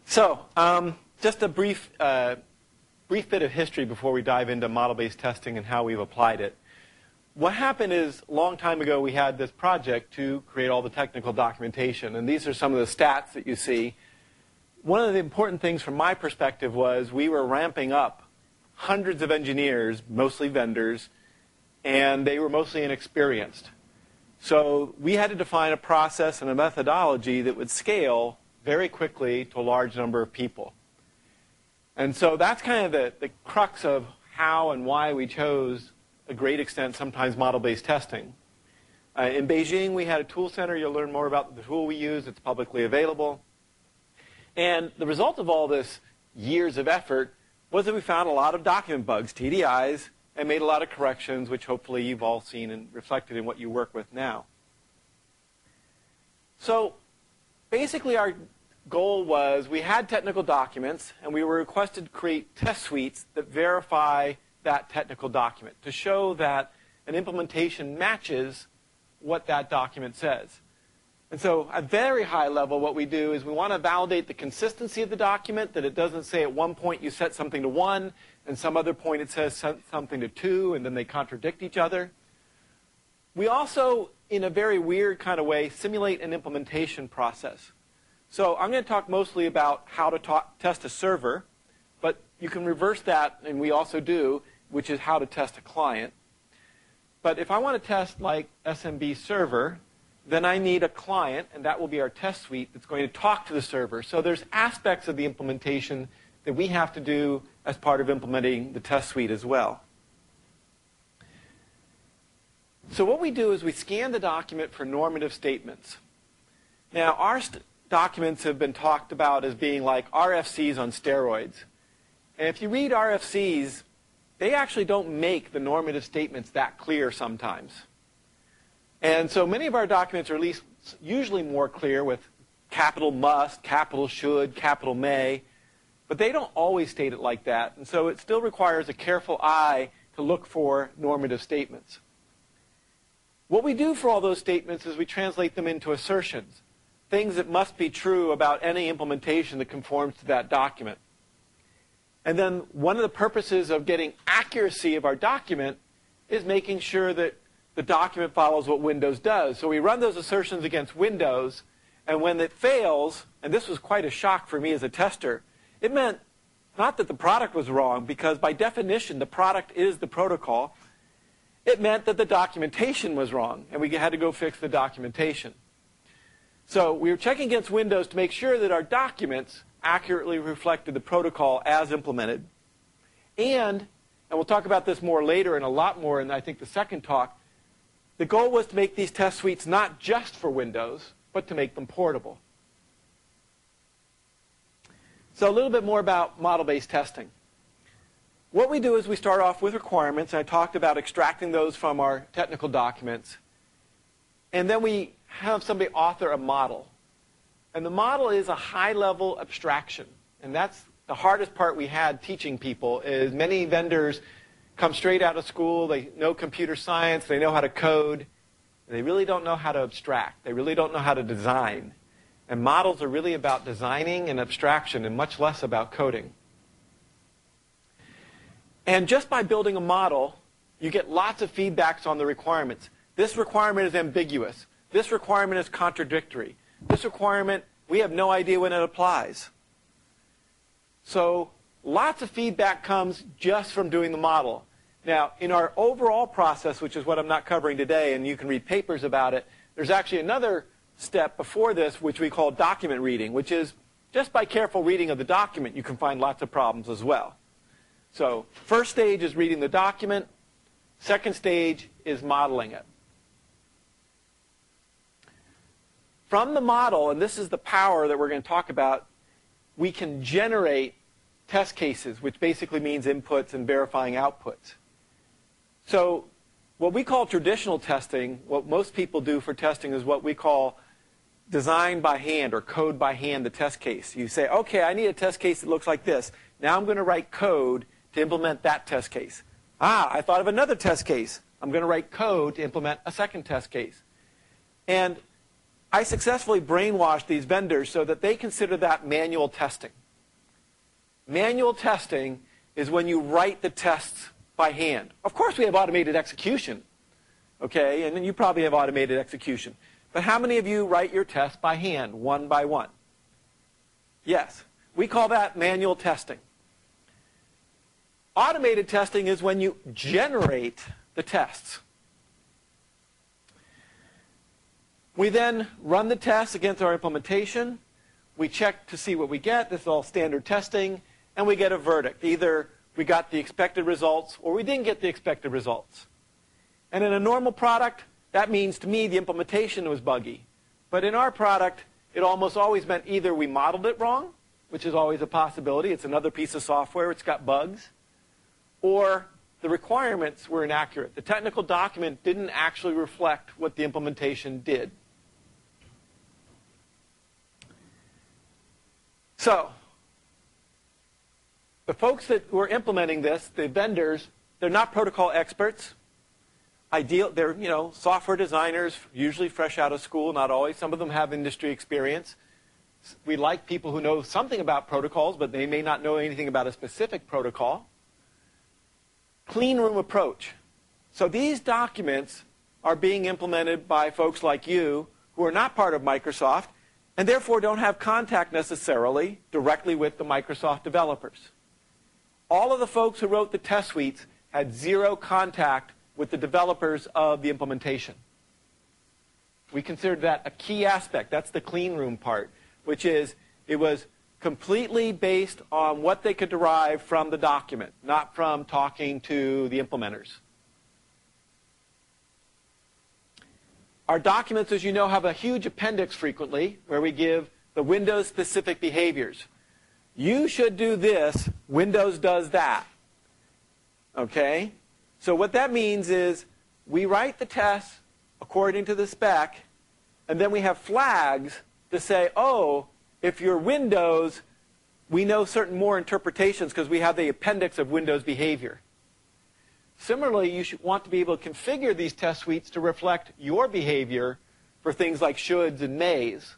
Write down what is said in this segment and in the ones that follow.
Just a brief bit of history before we dive into model-based testing and how we've applied it. What happened is, a long time ago, we had this project to create all the technical documentation. And these are some of the stats that you see. One of the important things from my perspective was we were ramping up hundreds of engineers, mostly vendors, and they were mostly inexperienced. So we had to define a process and a methodology that would scale very quickly to a large number of people. And so that's kind of the crux of how and why we chose, a great extent, sometimes model-based testing. In Beijing, we had a tool center. You'll learn more about the tool we use. It's publicly available. And the result of all this years of effort was that we found a lot of document bugs, TDIs, and made a lot of corrections, which hopefully you've all seen and reflected in what you work with now. So basically our goal was we had technical documents, and we were requested to create test suites that verify that technical document to show that an implementation matches what that document says. And so at very high level, what we do is we want to validate the consistency of the document, that it doesn't say at one point you set something to 1, and some other point it says something to 2, and then they contradict each other. We also, in a very weird kind of way, simulate an implementation process. So I'm going to talk mostly about how to test a server, but you can reverse that, and we also do, which is how to test a client. But if I want to test like SMB server, then I need a client, and that will be our test suite that's going to talk to the server. So there's aspects of the implementation that we have to do as part of implementing the test suite as well. So what we do is we scan the document for normative statements. Now, our documents have been talked about as being like RFCs on steroids. And if you read RFCs, they actually don't make the normative statements that clear sometimes. And so many of our documents are at least usually more clear with capital must, capital should, capital may, but they don't always state it like that. And so it still requires a careful eye to look for normative statements. What we do for all those statements is we translate them into assertions, things that must be true about any implementation that conforms to that document. And then one of the purposes of getting accuracy of our document is making sure that the document follows what Windows does. So we run those assertions against Windows, and when it fails, and this was quite a shock for me as a tester, it meant not that the product was wrong, because by definition the product is the protocol. It meant that the documentation was wrong, and we had to go fix the documentation. So we were checking against Windows to make sure that our documents accurately reflected the protocol as implemented. And we'll talk about this more later and a lot more in, I think, the second talk, the goal was to make these test suites not just for Windows, but to make them portable. So a little bit more about model-based testing. What we do is we start off with requirements, and I talked about extracting those from our technical documents. And then we have somebody author a model. And the model is a high-level abstraction. And that's the hardest part we had teaching people, is many vendors come straight out of school, they know computer science, they know how to code, and they really don't know how to abstract. They really don't know how to design. And models are really about designing and abstraction and much less about coding. And just by building a model, you get lots of feedbacks on the requirements. This requirement is ambiguous. This requirement is contradictory. This requirement, we have no idea when it applies. So lots of feedback comes just from doing the model. Now, in our overall process, which is what I'm not covering today, and you can read papers about it, there's actually another step before this, which we call document reading, which is just by careful reading of the document, you can find lots of problems as well. So first stage is reading the document. Second stage is modeling it. From the model, and this is the power that we're going to talk about, we can generate test cases, which basically means inputs and verifying outputs. So what we call traditional testing, what most people do for testing is what we call design by hand or code by hand the test case. You say, okay, I need a test case that looks like this. Now I'm going to write code to implement that test case. I thought of another test case. I'm going to write code to implement a second test case. And I successfully brainwashed these vendors so that they consider that manual testing. Manual testing is when you write the tests by hand. Of course, we have automated execution, okay? And then you probably have automated execution. But how many of you write your tests by hand, one by one? Yes. We call that manual testing. Automated testing is when you generate the tests. We then run the tests against our implementation. We check to see what we get. This is all standard testing. And we get a verdict. Either we got the expected results or we didn't get the expected results. And in a normal product, that means to me the implementation was buggy. But in our product, it almost always meant either we modeled it wrong, which is always a possibility. It's another piece of software. It's got bugs. Or the requirements were inaccurate. The technical document didn't actually reflect what the implementation did. So, the folks that were implementing this, the vendors, they're not protocol experts. They're software designers, usually fresh out of school, not always. Some of them have industry experience. We like people who know something about protocols, but they may not know anything about a specific protocol. Clean room approach. So these documents are being implemented by folks like you who are not part of Microsoft and therefore don't have contact necessarily directly with the Microsoft developers. All of the folks who wrote the test suites had zero contact with the developers of the implementation. We considered that a key aspect. That's the clean room part, which is it was completely based on what they could derive from the document, not from talking to the implementers. Our documents, as you know, have a huge appendix frequently where we give the Windows-specific behaviors. You should do this. Windows does that. Okay? So what that means is we write the tests according to the spec, and then we have flags to say, oh, if you're Windows, we know certain more interpretations because we have the appendix of Windows behavior. Similarly, you should want to be able to configure these test suites to reflect your behavior for things like shoulds and mays.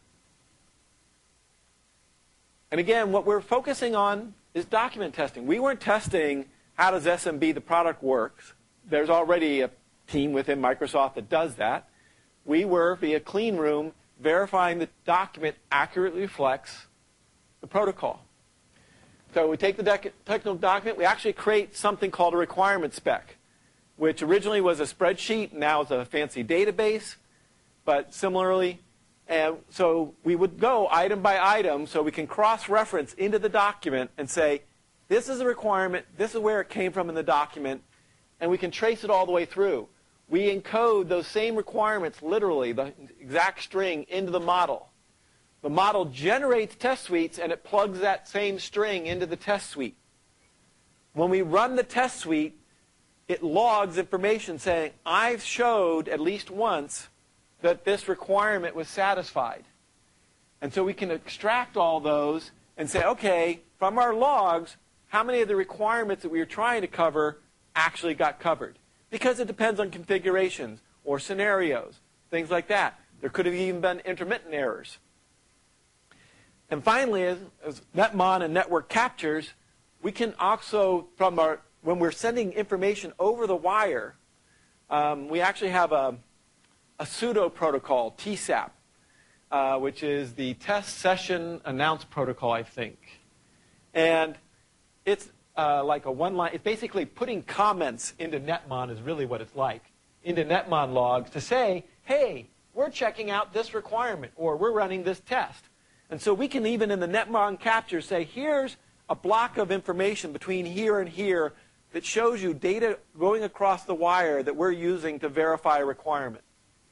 And again, what we're focusing on is document testing. We weren't testing how does SMB, the product, works. There's already a team within Microsoft that does that. We were, via clean room, verifying the document accurately reflects the protocol. So we take the technical document. We actually create something called a requirement spec, which originally was a spreadsheet, now is a fancy database. But similarly, and so we would go item by item so we can cross-reference into the document and say, this is a requirement, this is where it came from in the document, and we can trace it all the way through. We encode those same requirements, literally, the exact string, into the model. The model generates test suites, and it plugs that same string into the test suite. When we run the test suite, it logs information saying, I've showed at least once that this requirement was satisfied. And so we can extract all those and say, okay, from our logs, how many of the requirements that we were trying to cover actually got covered? Because it depends on configurations or scenarios, things like that. There could have even been intermittent errors. And finally, as NetMon and network captures, we can also, when we're sending information over the wire, we actually have a pseudo protocol, TSAP, which is the Test Session Announce Protocol, I think. And it's like a one-line. It's basically putting comments into NetMon is really what it's like, into NetMon logs to say, hey, we're checking out this requirement, or we're running this test. And so we can even in the NetMon capture say, here's a block of information between here and here that shows you data going across the wire that we're using to verify a requirement.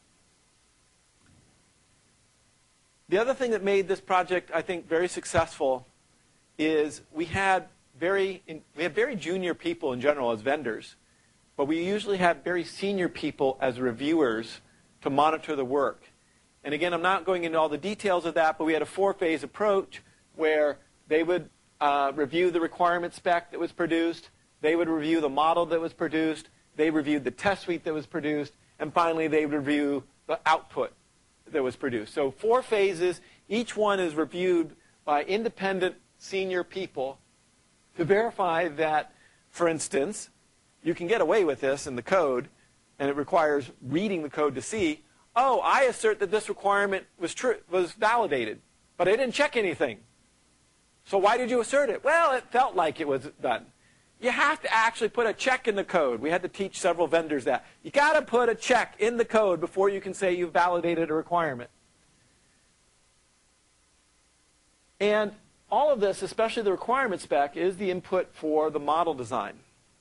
The other thing that made this project, I think, very successful is we had very junior people in general as vendors, but we usually had very senior people as reviewers to monitor the work. And again, I'm not going into all the details of that, but we had a 4-phase approach where they would review the requirement spec that was produced, they would review the model that was produced, they reviewed the test suite that was produced, and finally they would review the output that was produced. So 4 phases, each one is reviewed by independent senior people to verify that, for instance, you can get away with this in the code, and it requires reading the code to see, oh, I assert that this requirement was validated, but I didn't check anything. So why did you assert it? Well, it felt like it was done. You have to actually put a check in the code. We had to teach several vendors that. You got to put a check in the code before you can say you've validated a requirement. And all of this, especially the requirement spec, is the input for the model design.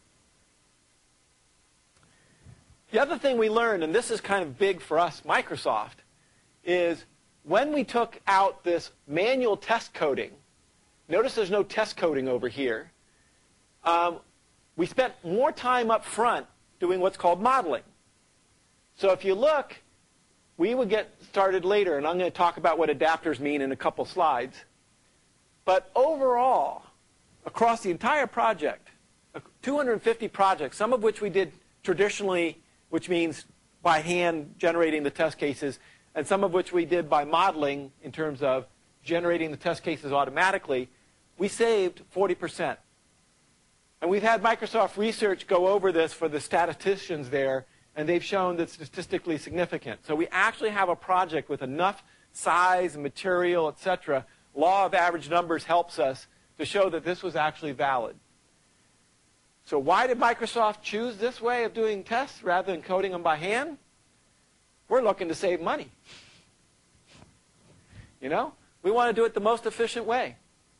The other thing we learned, and this is kind of big for us, Microsoft, is when we took out this manual test coding, notice there's no test coding over here, we spent more time up front doing what's called modeling. So if you look, we would get started later, and I'm going to talk about what adapters mean in a couple slides. But overall, across the entire project, 250 projects, some of which we did traditionally, which means by hand generating the test cases, and some of which we did by modeling in terms of generating the test cases automatically, we saved 40%. And we've had Microsoft Research go over this for the statisticians there, and they've shown that it's statistically significant. So we actually have a project with enough size and material, etc. Law of average numbers helps us to show that this was actually valid. So why did Microsoft choose this way of doing tests rather than coding them by hand? We're looking to save money. You know? We want to do it the most efficient way.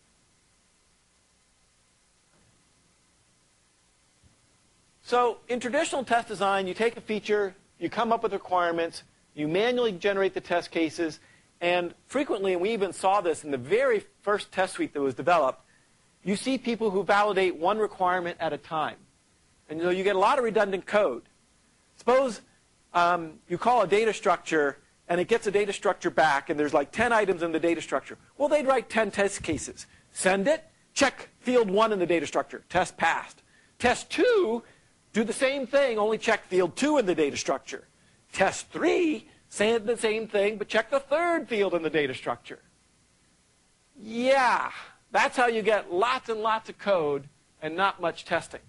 So in traditional test design, you take a feature, you come up with requirements, you manually generate the test cases, and frequently, and we even saw this in the very first test suite that was developed, you see people who validate one requirement at a time. And so you get a lot of redundant code. Suppose you call a data structure, and it gets a data structure back, and there's like 10 items in the data structure. Well, they'd write 10 test cases. Send it, check field 1 in the data structure, test passed. Test 2, do the same thing, only check field 2 in the data structure. Test 3, say the same thing, but check the 3rd field in the data structure. Yeah, that's how you get lots and lots of code and not much testing.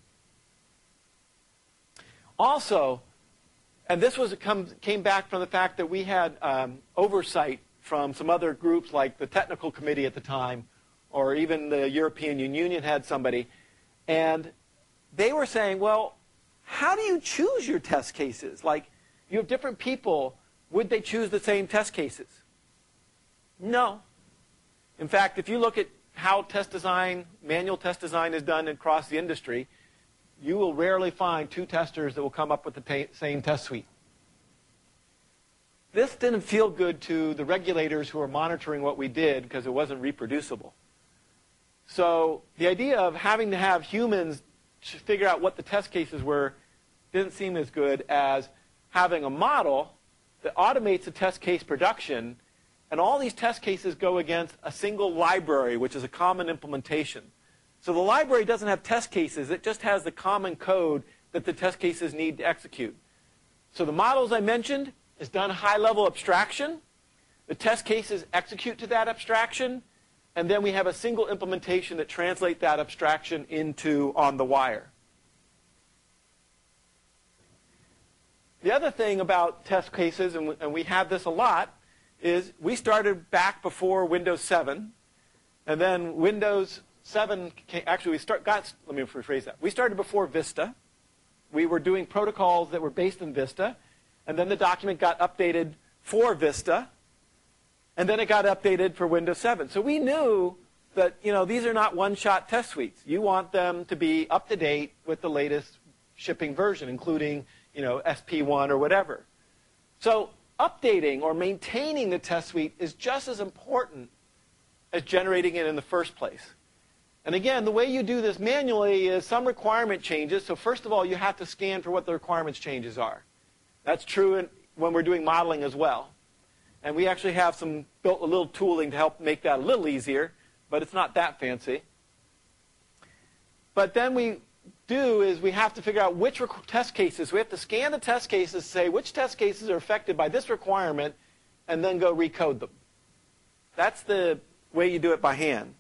Also, and this came back from the fact that we had oversight from some other groups like the technical committee at the time, or even the European Union had somebody, and they were saying, well, how do you choose your test cases? Like, you have different people. Would they choose the same test cases? No. In fact, if you look at how test design, manual test design is done across the industry, you will rarely find 2 testers that will come up with the same test suite. This didn't feel good to the regulators who were monitoring what we did because it wasn't reproducible. So the idea of having to have humans to figure out what the test cases were didn't seem as good as having a model that automates the test case production, and all these test cases go against a single library, which is a common implementation. So the library doesn't have test cases, it just has the common code that the test cases need to execute. So the models I mentioned is done high-level abstraction. The test cases execute to that abstraction, and then we have a single implementation that translates that abstraction into on the wire. The other thing about test cases, and we have this a lot, is we started back before Windows 7, and then Windows 7 came, actually let me rephrase that. We started before Vista. We were doing protocols that were based in Vista, and then the document got updated for Vista, and then it got updated for Windows 7. So we knew that, you know, these are not one-shot test suites. You want them to be up to date with the latest shipping version, including, you know, SP1 or whatever. So updating or maintaining the test suite is just as important as generating it in the first place. And again, the way you do this manually is some requirement changes. So first of all, you have to scan for what the requirements changes are. That's true when we're doing modeling as well. And we actually have built a little tooling to help make that a little easier, but it's not that fancy. But then we have to figure out which test cases. We have to scan the test cases, say which test cases are affected by this requirement, and then go recode them. That's the way you do it by hand.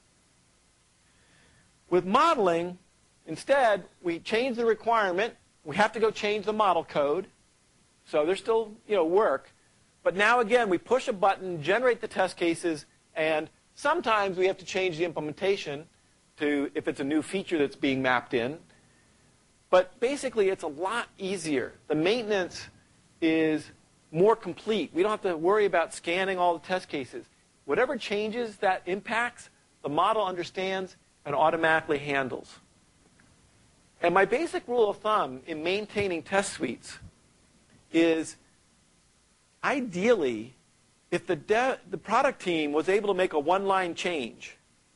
With modeling, instead, we change the requirement. We have to go change the model code. So there's still work. But now, again, we push a button, generate the test cases, and sometimes we have to change the implementation to if it's a new feature that's being mapped in. But basically, it's a lot easier. The maintenance is more complete. We don't have to worry about scanning all the test cases. Whatever changes that impacts, the model understands and automatically handles. And my basic rule of thumb in maintaining test suites is ideally, if the product team was able to make a one-line change,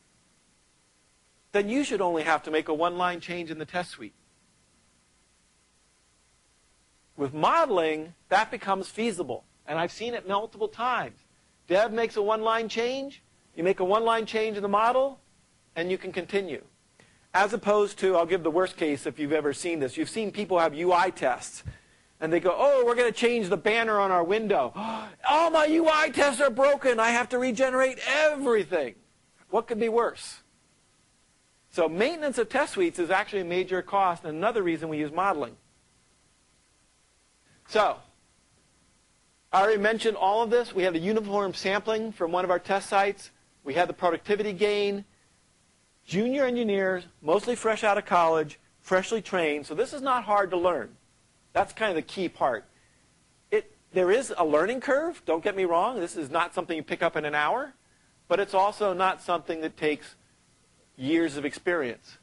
then you should only have to make a one-line change in the test suite. With modeling, that becomes feasible. And I've seen it multiple times. Dev makes a one-line change, you make a one-line change in the model, and you can continue. As opposed to, I'll give the worst case if you've ever seen this. You've seen people have UI tests. And they go, oh, we're going to change the banner on our window. Oh, my UI tests are broken. I have to regenerate everything. What could be worse? So maintenance of test suites is actually a major cost, and another reason we use modeling. So I already mentioned all of this. We have the uniform sampling from one of our test sites. We have the productivity gain. Junior engineers, mostly fresh out of college, freshly trained. So this is not hard to learn. That's kind of the key part. There is a learning curve. Don't get me wrong. This is not something you pick up in an hour. But it's also not something that takes years of experience.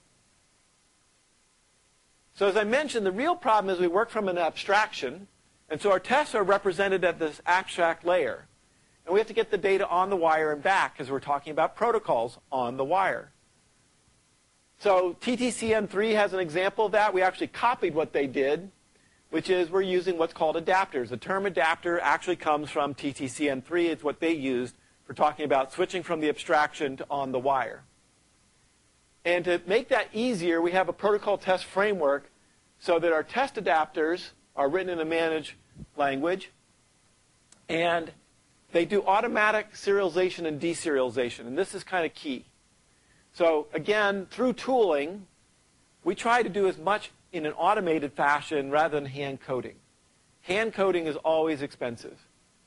So as I mentioned, the real problem is we work from an abstraction. And so our tests are represented at this abstract layer. And we have to get the data on the wire and back because we're talking about protocols on the wire. So TTCN3 has an example of that. We actually copied what they did, which is we're using what's called adapters. The term adapter actually comes from TTCN3. It's what they used for talking about switching from the abstraction to on the wire. And to make that easier, we have a protocol test framework so that our test adapters are written in a managed language. And they do automatic serialization and deserialization. And this is kind of key. So again, through tooling, we try to do as much in an automated fashion rather than hand coding. Hand coding is always expensive.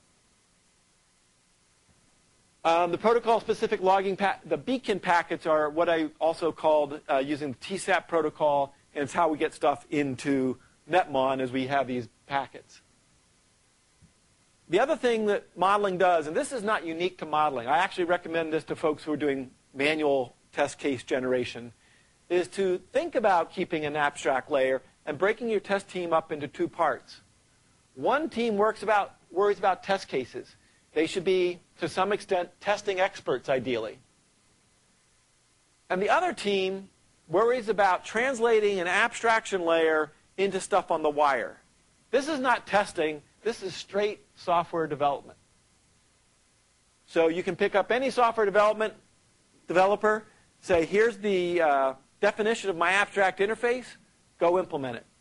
The protocol-specific logging, the beacon packets are what I also called using the TSAP protocol, and it's how we get stuff into Netmon as we have these packets. The other thing that modeling does, and this is not unique to modeling, I actually recommend this to folks who are doing manual test case generation, is to think about keeping an abstract layer and breaking your test team up into two parts. One team worries about test cases. They should be, to some extent, testing experts, ideally. And the other team worries about translating an abstraction layer into stuff on the wire. This is not testing. This is straight software development. So you can pick up any software developer, say, here's the definition of my abstract interface, go implement it.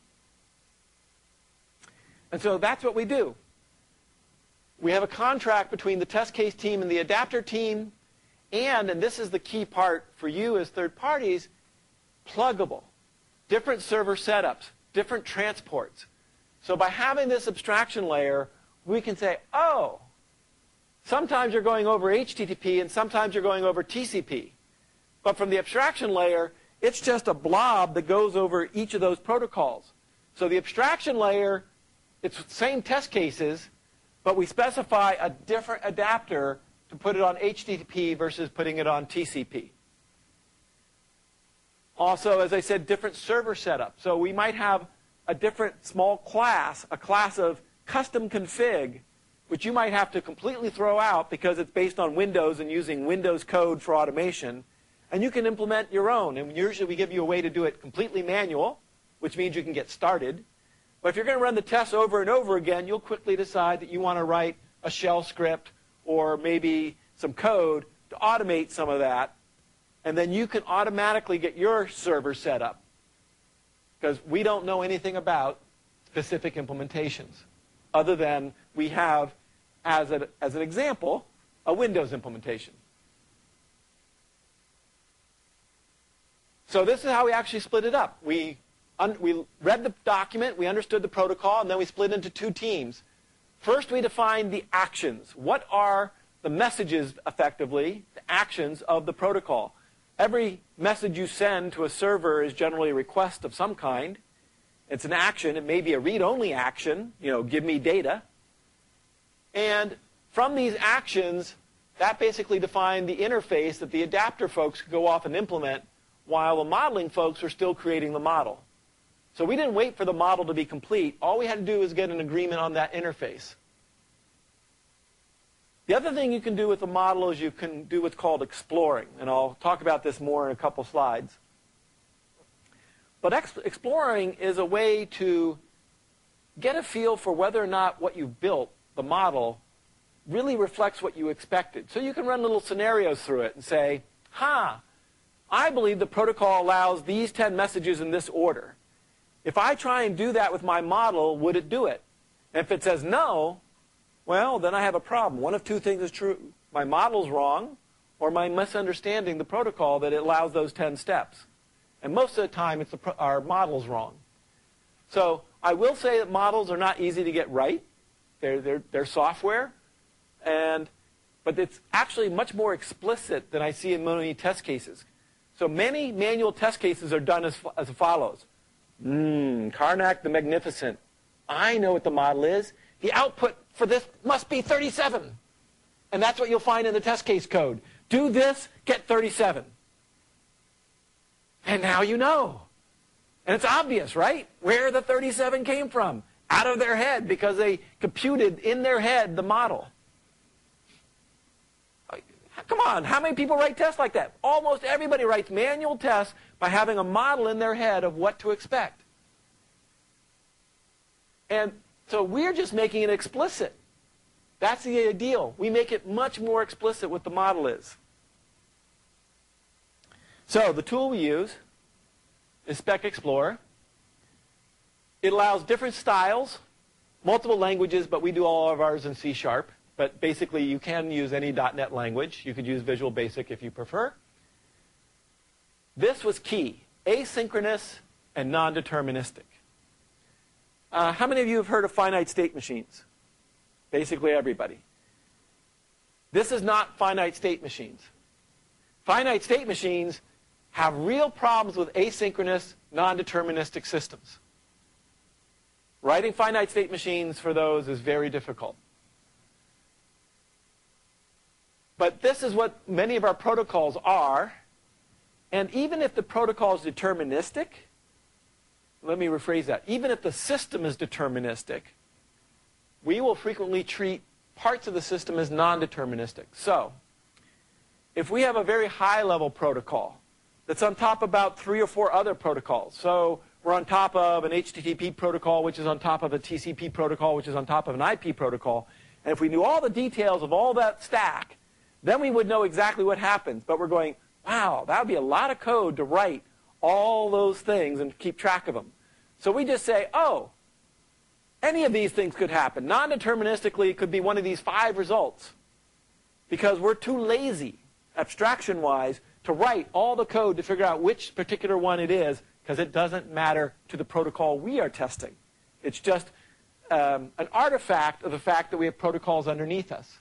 And so that's what we do. We have a contract between the test case team and the adapter team, and this is the key part for you as third parties, pluggable. Different server setups, different transports. So by having this abstraction layer, we can say, oh, sometimes you're going over HTTP and sometimes you're going over TCP. But from the abstraction layer, it's just a blob that goes over each of those protocols. So the abstraction layer, it's the same test cases, but we specify a different adapter to put it on HTTP versus putting it on TCP. Also, as I said, different server setup. So we might have a different small class, a class of custom config, which you might have to completely throw out because it's based on Windows and using Windows code for automation. And you can implement your own. And usually we give you a way to do it completely manual, which means you can get started. But if you're going to run the tests over and over again, you'll quickly decide that you want to write a shell script or maybe some code to automate some of that. And then you can automatically get your server set up, because we don't know anything about specific implementations other than we have as an example, a Windows implementation. So this is how we actually split it up. We read the document, we understood the protocol, and then we split into two teams. First, we defined the actions. What are the messages, effectively, the actions of the protocol? Every message you send to a server is generally a request of some kind. It's an action. It may be a read-only action, give me data. And from these actions, that basically defined the interface that the adapter folks could go off and implement while the modeling folks were still creating the model. So we didn't wait for the model to be complete. All we had to do was get an agreement on that interface. The other thing you can do with the model is you can do what's called exploring. And I'll talk about this more in a couple slides. But exploring is a way to get a feel for whether or not what you've built, the model, really reflects what you expected. So you can run little scenarios through it and say, I believe the protocol allows these 10 messages in this order. If I try and do that with my model, would it do it? And if it says no, well, then I have a problem. One of two things is true. My model's wrong, or my misunderstanding the protocol that it allows those 10 steps. And most of the time, our model's wrong. So I will say that models are not easy to get right. They're software. But it's actually much more explicit than I see in many test cases. So many manual test cases are done as follows. Karnak the Magnificent. I know what the model is. The output for this must be 37. And that's what you'll find in the test case code. Do this, get 37. And now you know. And it's obvious, right? Where the 37 came from. Out of their head, because they computed in their head the model. Come on, how many people write tests like that? Almost everybody writes manual tests by having a model in their head of what to expect. And so we're just making it explicit. That's the ideal. We make it much more explicit what the model is. So the tool we use is Spec Explorer. It allows different styles, multiple languages, but we do all of ours in C#. But basically, you can use any .NET language. You could use Visual Basic if you prefer. This was key, asynchronous and non-deterministic. How many of you have heard of finite state machines? Basically everybody. This is not finite state machines. Finite state machines have real problems with asynchronous, non-deterministic systems. Writing finite state machines for those is very difficult. But this is what many of our protocols are. And even if the protocol is deterministic, let me rephrase that. Even if the system is deterministic, we will frequently treat parts of the system as non-deterministic. So, if we have a very high-level protocol that's on top of about 3 or 4 other protocols, so we're on top of an HTTP protocol, which is on top of a TCP protocol, which is on top of an IP protocol, and if we knew all the details of all that stack, then we would know exactly what happens. But we're going, wow, that would be a lot of code to write all those things and keep track of them. So we just say, oh, any of these things could happen. Non-deterministically, it could be one of these 5 results. Because we're too lazy, abstraction-wise, to write all the code to figure out which particular one it is, because it doesn't matter to the protocol we are testing. It's just an artifact of the fact that we have protocols underneath us.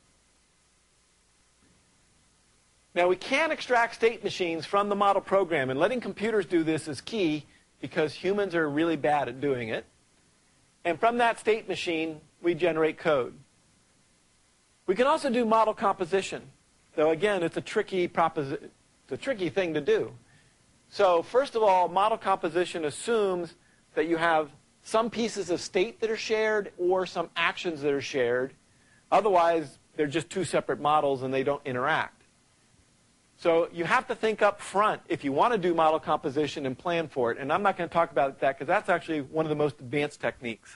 Now, we can extract state machines from the model program, and letting computers do this is key because humans are really bad at doing it. And from that state machine, we generate code. We can also do model composition, though again, it's a tricky thing to do. So first of all, model composition assumes that you have some pieces of state that are shared or some actions that are shared. Otherwise, they're just 2 separate models and they don't interact. So you have to think up front if you want to do model composition and plan for it. And I'm not going to talk about that because that's actually one of the most advanced techniques.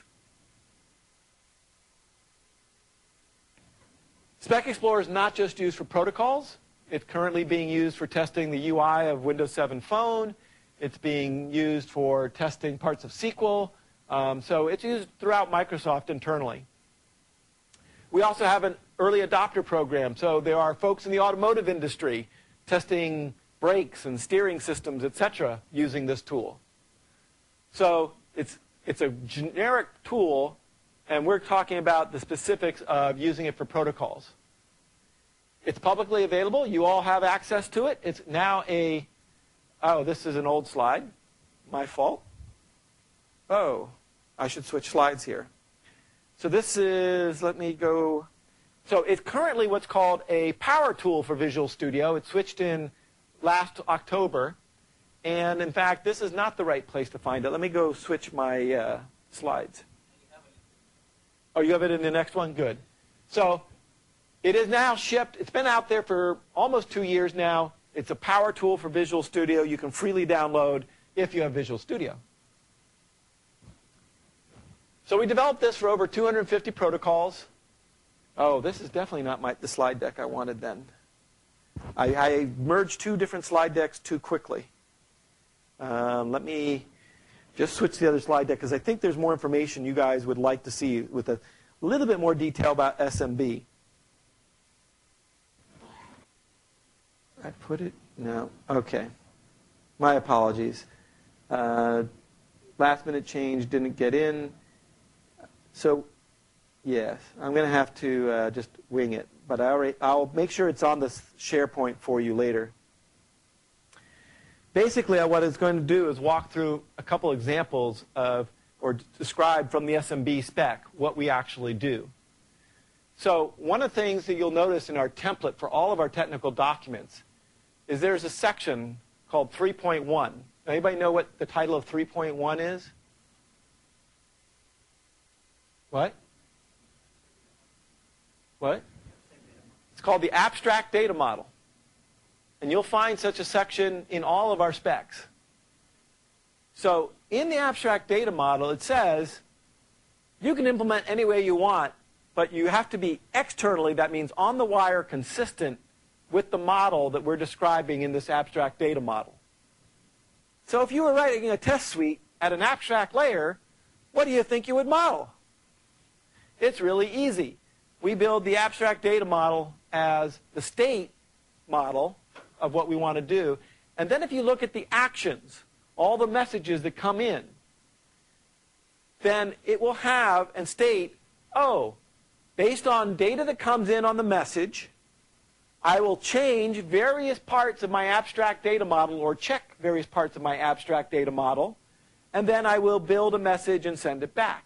Spec Explorer is not just used for protocols. It's currently being used for testing the UI of Windows 7 Phone. It's being used for testing parts of SQL. So it's used throughout Microsoft internally. We also have an early adopter program. So there are folks in the automotive industry testing brakes and steering systems, etc., using this tool. So it's a generic tool, and we're talking about the specifics of using it for protocols. It's publicly available. You all have access to it. It's now oh, this is an old slide. My fault. Oh, I should switch slides here. So this is, let me go. So it's currently what's called a power tool for Visual Studio. It switched in last October. And in fact, this is not the right place to find it. Let me go switch my slides. Oh, you have it in the next one? Good. So it is now shipped. It's been out there for almost 2 years now. It's a power tool for Visual Studio. You can freely download if you have Visual Studio. So we developed this for over 250 protocols. Oh, this is definitely not the slide deck I wanted then. I merged 2 different slide decks too quickly. Let me just switch to the other slide deck because I think there's more information you guys would like to see with a little bit more detail about SMB. I put it? No. Okay. My apologies. Last minute change, didn't get in. So, yes, I'm going to have to just wing it. But I'll make sure it's on the SharePoint for you later. Basically, what it's going to do is walk through a couple examples of, or describe from the SMB spec, what we actually do. So one of the things that you'll notice in our template for all of our technical documents is there's a section called 3.1. Anybody know what the title of 3.1 is? What? What? It's called the abstract data model. And you'll find such a section in all of our specs. So in the abstract data model, it says you can implement any way you want, but you have to be externally, that means on the wire, consistent with the model that we're describing in this abstract data model. So if you were writing a test suite at an abstract layer, what do you think you would model? It's really easy. We build the abstract data model as the state model of what we want to do. And then if you look at the actions, all the messages that come in, then it will have and state, oh, based on data that comes in on the message, I will change various parts of my abstract data model or check various parts of my abstract data model, and then I will build a message and send it back.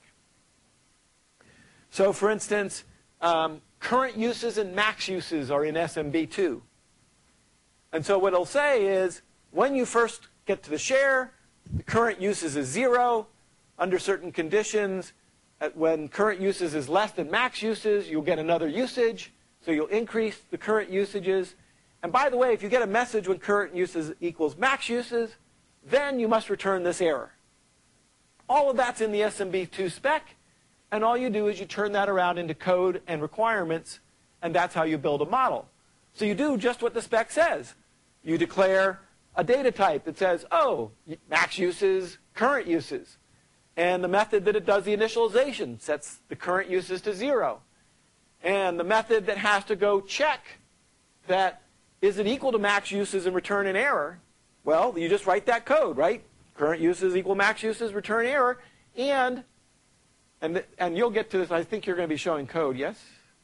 So for instance, current uses and max uses are in SMB2. And so what it'll say is, when you first get to the share, the current uses is 0. Under certain conditions, when current uses is less than max uses, you'll get another usage. So you'll increase the current usages. And by the way, if you get a message when current uses equals max uses, then you must return this error. All of that's in the SMB2 spec. And all you do is you turn that around into code and requirements, and that's how you build a model. So you do just what the spec says. You declare a data type that says, oh, max uses, current uses. And the method that it does the initialization sets the current uses to 0. And the method that has to go check that is it equal to max uses and return an error, well, you just write that code, right? Current uses equal max uses, return error. And you'll get to this. I think you're going to be showing code, yes?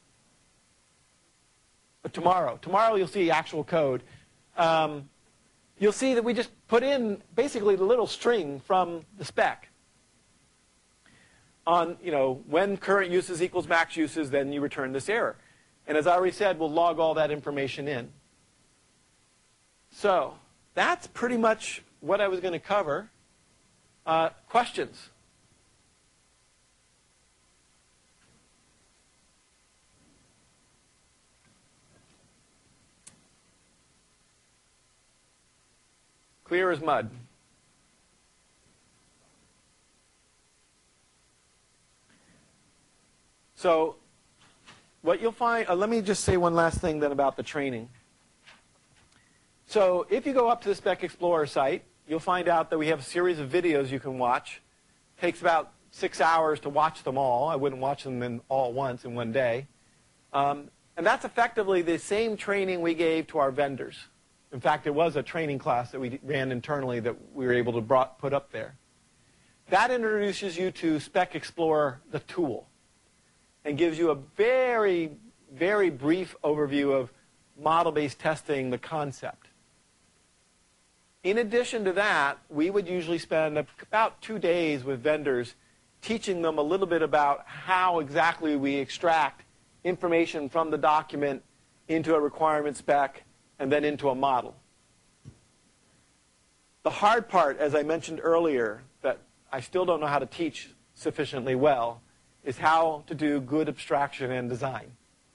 But tomorrow you'll see actual code. You'll see that we just put in basically the little string from the spec. On, when current uses equals max uses, then you return this error. And as I already said, we'll log all that information in. So that's pretty much what I was going to cover. Questions? Clear as mud. So what you'll find, let me just say one last thing then about the training. So if you go up to the Spec Explorer site, you'll find out that we have a series of videos you can watch. It takes about 6 hours to watch them all. I wouldn't watch them all at once in one day. And that's effectively the same training we gave to our vendors. In fact, it was a training class that we ran internally that we were able to put up there. That introduces you to Spec Explorer, the tool, and gives you a very, very brief overview of model-based testing, the concept. In addition to that, we would usually spend about 2 days with vendors teaching them a little bit about how exactly we extract information from the document into a requirement spec and then into a model. The hard part, as I mentioned earlier, that I still don't know how to teach sufficiently well, is how to do good abstraction and design.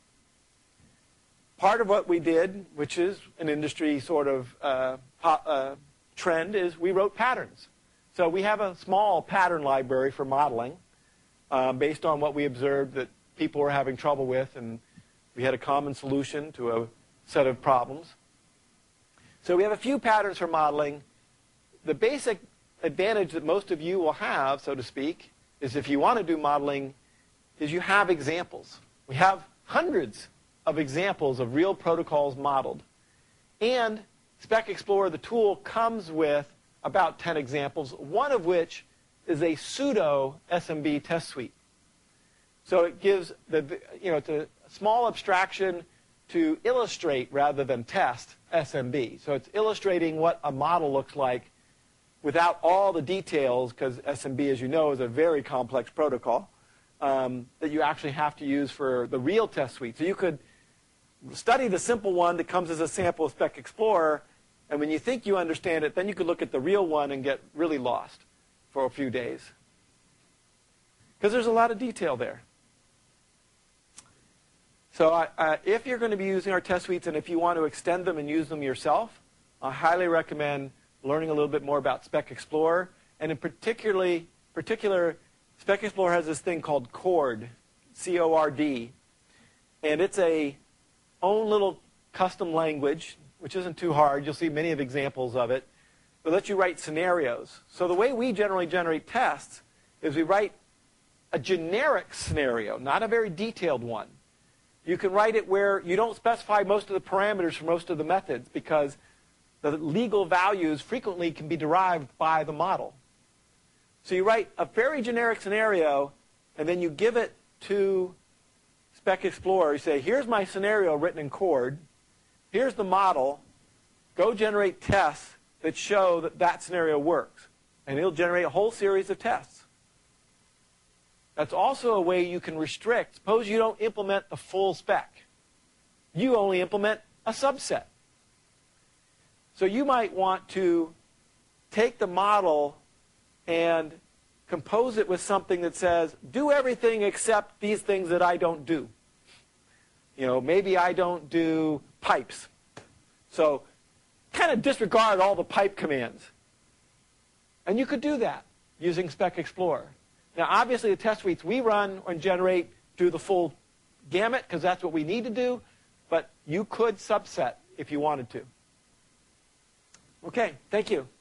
Part of what we did, which is an industry sort of trend, is we wrote patterns. So we have a small pattern library for modeling based on what we observed that people were having trouble with, and we had a common solution to a set of problems. So we have a few patterns for modeling. The basic advantage that most of you will have, so to speak, is if you want to do modeling, is you have examples. We have hundreds of examples of real protocols modeled. And Spec Explorer, the tool, comes with about 10 examples, one of which is a pseudo SMB test suite. So it gives it's a small abstraction to illustrate rather than test SMB. So it's illustrating what a model looks like without all the details, because SMB, as you know, is a very complex protocol that you actually have to use for the real test suite. So you could study the simple one that comes as a sample of Spec Explorer, and when you think you understand it, then you could look at the real one and get really lost for a few days. Because there's a lot of detail there. So if you're going to be using our test suites and if you want to extend them and use them yourself, I highly recommend learning a little bit more about Spec Explorer. And in particular, Spec Explorer has this thing called CORD, C-O-R-D. And it's a own little custom language, which isn't too hard. You'll see many of examples of it. It lets you write scenarios. So the way we generally generate tests is we write a generic scenario, not a very detailed one. You can write it where you don't specify most of the parameters for most of the methods because the legal values frequently can be derived by the model. So you write a very generic scenario, and then you give it to Spec Explorer. You say, here's my scenario written in CORD. Here's the model. Go generate tests that show that that scenario works. And it'll generate a whole series of tests. That's also a way you can restrict. Suppose you don't implement the full spec. You only implement a subset. So you might want to take the model and compose it with something that says, do everything except these things that I don't do. Maybe I don't do pipes. So kind of disregard all the pipe commands. And you could do that using Spec Explorer. Now, obviously, the test suites we run and generate do the full gamut because that's what we need to do. But you could subset if you wanted to. Okay, thank you.